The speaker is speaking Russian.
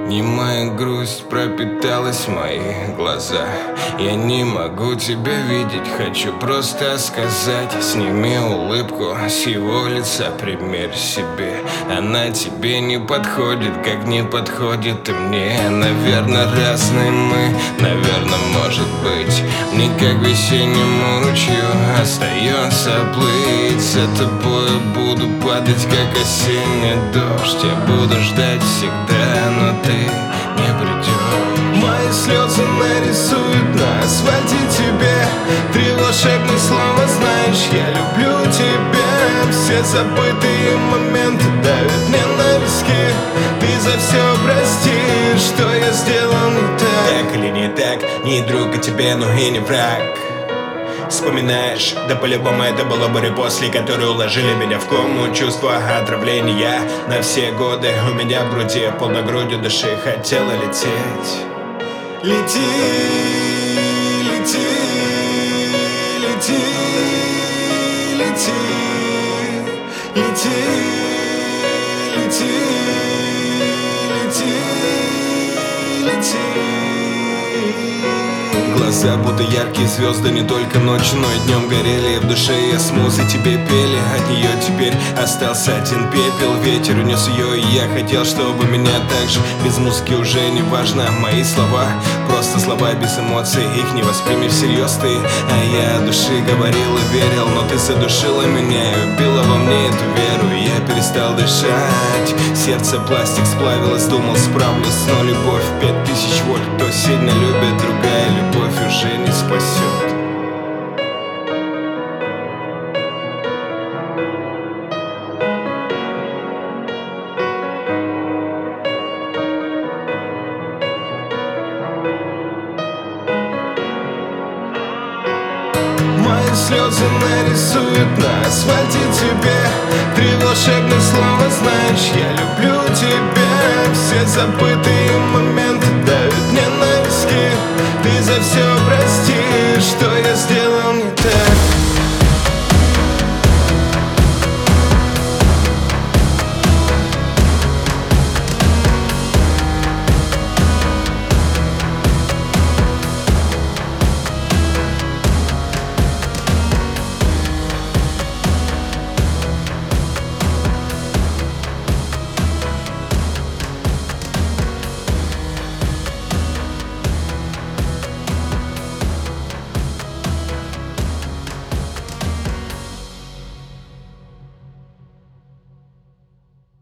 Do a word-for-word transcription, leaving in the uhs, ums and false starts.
Немая грусть пропиталась в мои глаза. Я не могу тебя видеть, хочу просто сказать: сними улыбку с его лица, примерь себе. Она тебе не подходит, как не подходит и мне. Наверное, разные мы, наверное, может быть. Мне как весеннему ручью остается плыть. За тобой буду падать, как осенний дождь. Я буду ждать всегда, но ты не придешь. Мои слезы нарисуют на асфальте тебе три волшебных слова, знаешь, я люблю тебя. Все забытые моменты давят мне на виски. Ты за все прости, что я сделал не так. Так или не так, не друг, а тебе, но и не враг. Вспоминаешь, да по-любому это было море после, которые уложили меня в кому. Чувство отравления на все годы у меня в груди, полной грудью души хотела лететь. Лети, лети, лети, лети, лети, лети, лети, лети. Глаза будто яркие звезды, не только ночью, но и днем горели. В душе я смузы тебе пели, от нее теперь остался один пепел. Ветер унес ее, и я хотел, чтобы меня так же. Без музыки уже не важно мои слова, просто слова без эмоций, их не воспримешь всерьез ты. А я от души говорил и верил, но ты задушила меня и убила во мне эту веру. И я перестал дышать, сердце пластик сплавилось, думал справлюсь, но любовь пять тысяч вольт. Кто сильно любит, другая любовь уже не спасет. Мои слезы нарисуют на асфальте тебе три волшебных слова, знаешь, я люблю тебя. Все забытые моменты